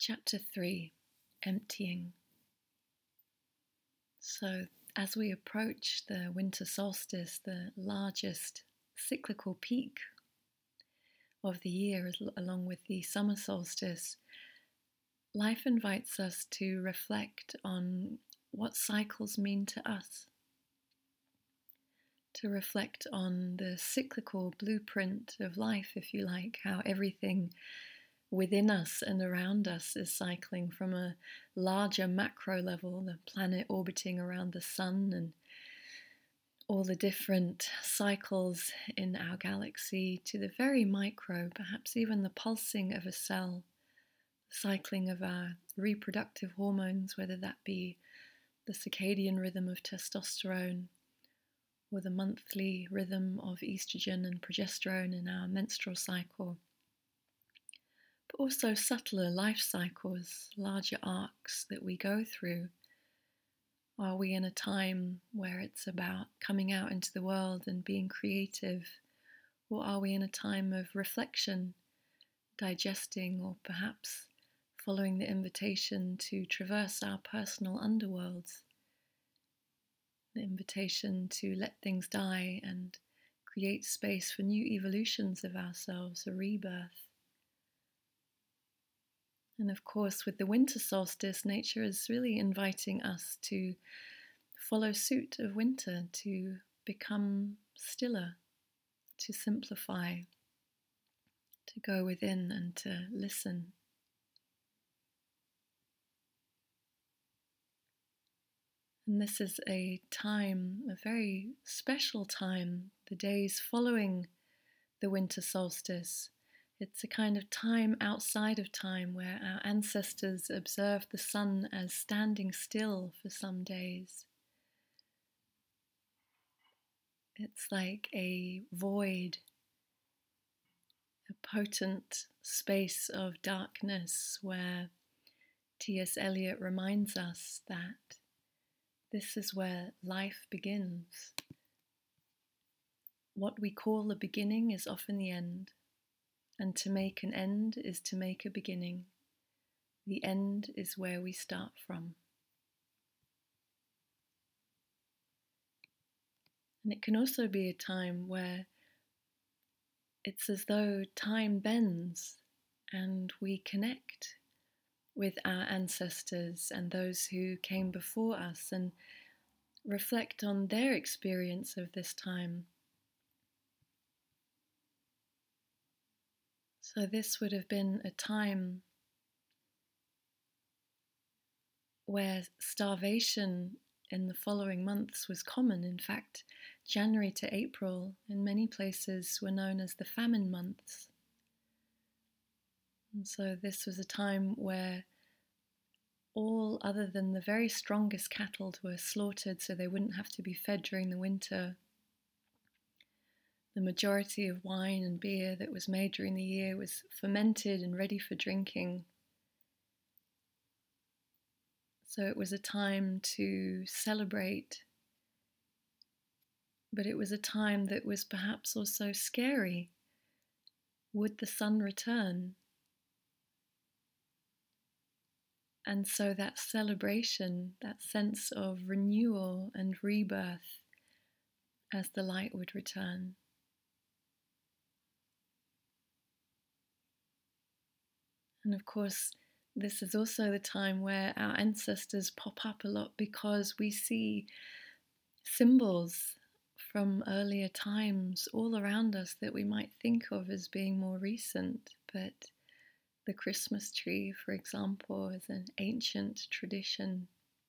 Chapter 3, Emptying. So, as we approach the winter solstice, the largest cyclical peak of the year, along with the summer solstice, life invites us to reflect on what cycles mean to us, to reflect on the cyclical blueprint of life, if you like, how everything within us and around us is cycling from a larger macro level, the planet orbiting around the sun and all the different cycles in our galaxy, to the very micro, perhaps even the pulsing of a cell, the cycling of our reproductive hormones, whether that be the circadian rhythm of testosterone or the monthly rhythm of estrogen and progesterone in our menstrual cycle. But also subtler life cycles, larger arcs that we go through. Are we in a time where it's about coming out into the world and being creative? Or are we in a time of reflection, digesting, or perhaps following the invitation to traverse our personal underworlds? The invitation to let things die and create space for new evolutions of ourselves, a rebirth. And of course, with the winter solstice, nature is really inviting us to follow suit of winter, to become stiller, to simplify, to go within and to listen. And this is a time, a very special time, the days following the winter solstice. It's a kind of time outside of time where our ancestors observed the sun as standing still for some days. It's like a void, a potent space of darkness where T.S. Eliot reminds us that this is where life begins. What we call the beginning is often the end. And to make an end is to make a beginning. The end is where we start from. And it can also be a time where it's as though time bends and we connect with our ancestors and those who came before us and reflect on their experience of this time. So this would have been a time where starvation in the following months was common. In fact, January to April in many places were known as the famine months. And so this was a time where all other than the very strongest cattle were slaughtered so they wouldn't have to be fed during the winter. The majority of wine and beer that was made during the year was fermented and ready for drinking. So it was a time to celebrate, but it was a time that was perhaps also scary. Would the sun return? And so that celebration, that sense of renewal and rebirth as the light would return. And of course, this is also the time where our ancestors pop up a lot because we see symbols from earlier times all around us that we might think of as being more recent. But the Christmas tree, for example, is an ancient tradition.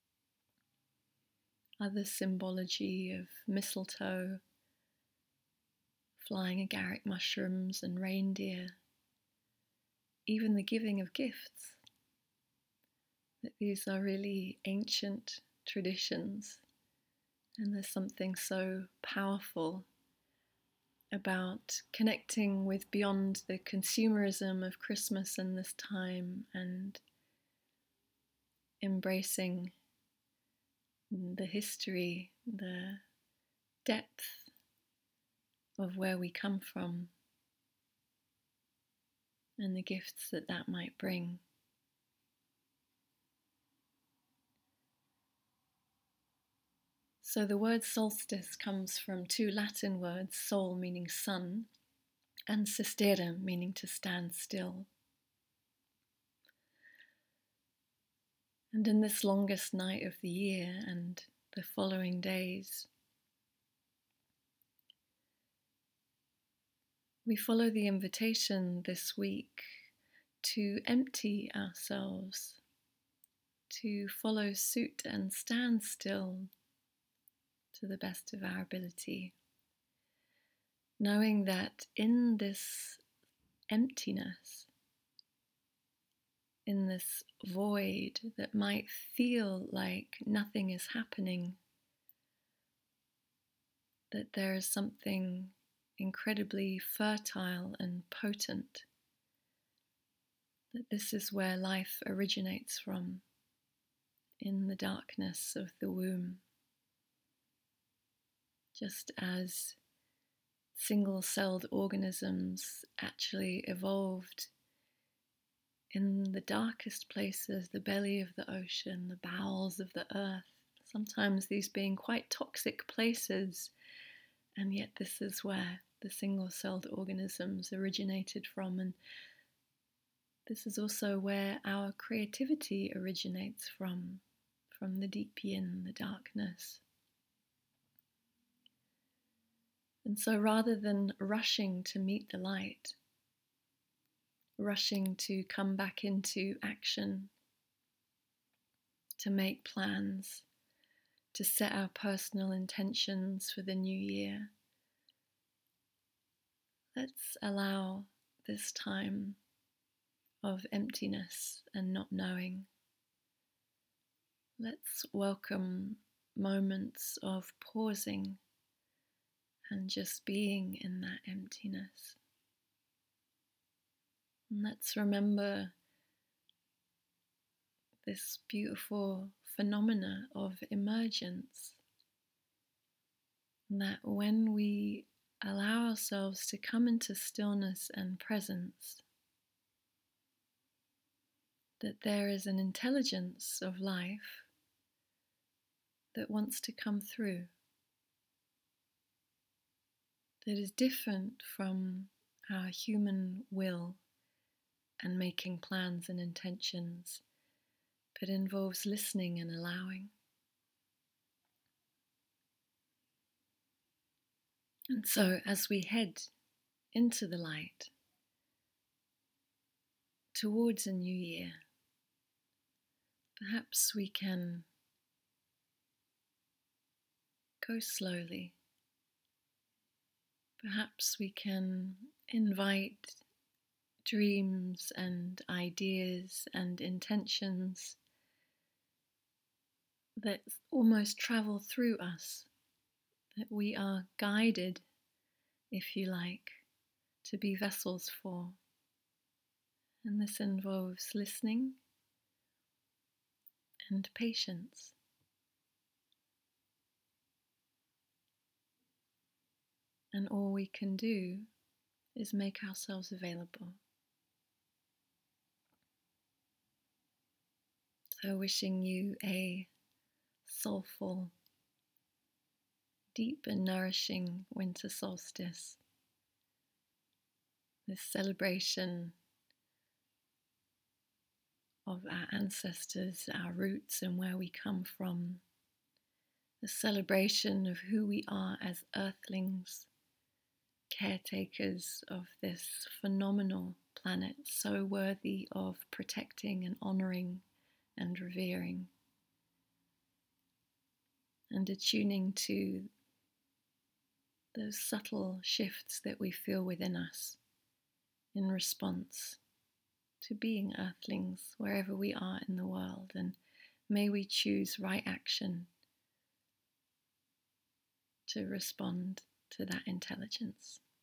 Other symbology of mistletoe, flying agaric mushrooms and reindeer, even the giving of gifts, that these are really ancient traditions. And there's something so powerful about connecting with beyond the consumerism of Christmas and this time and embracing the history, the depth of where we come from and the gifts that that might bring. So the word solstice comes from two Latin words, sol meaning sun, and sistere meaning to stand still. And in this longest night of the year and the following days, we follow the invitation this week to empty ourselves, to follow suit and stand still to the best of our ability, knowing that in this emptiness, in this void that might feel like nothing is happening, that there is something incredibly fertile and potent, that this is where life originates from, in the darkness of the womb. Just as single-celled organisms actually evolved in the darkest places, the belly of the ocean, the bowels of the earth, sometimes these being quite toxic places, and yet this is where the single-celled organisms originated from, and this is also where our creativity originates from the deep yin, the darkness. And so rather than rushing to meet the light, rushing to come back into action, to make plans, to set our personal intentions for the new year, let's allow this time of emptiness and not knowing. Let's welcome moments of pausing and just being in that emptiness. And let's remember this beautiful phenomena of emergence, that when we allow ourselves to come into stillness and presence, that there is an intelligence of life that wants to come through, that is different from our human will and making plans and intentions, but involves listening and allowing. And so as we head into the light, towards a new year, perhaps we can go slowly. Perhaps we can invite dreams and ideas and intentions that almost travel through us, that we are guided, if you like, to be vessels for. And this involves listening and patience. And all we can do is make ourselves available. So wishing you a soulful, deep and nourishing winter solstice. This celebration of our ancestors, our roots and where we come from. The celebration of who we are as earthlings, caretakers of this phenomenal planet, so worthy of protecting and honouring and revering. And attuning to those subtle shifts that we feel within us in response to being earthlings wherever we are in the world, and may we choose right action to respond to that intelligence.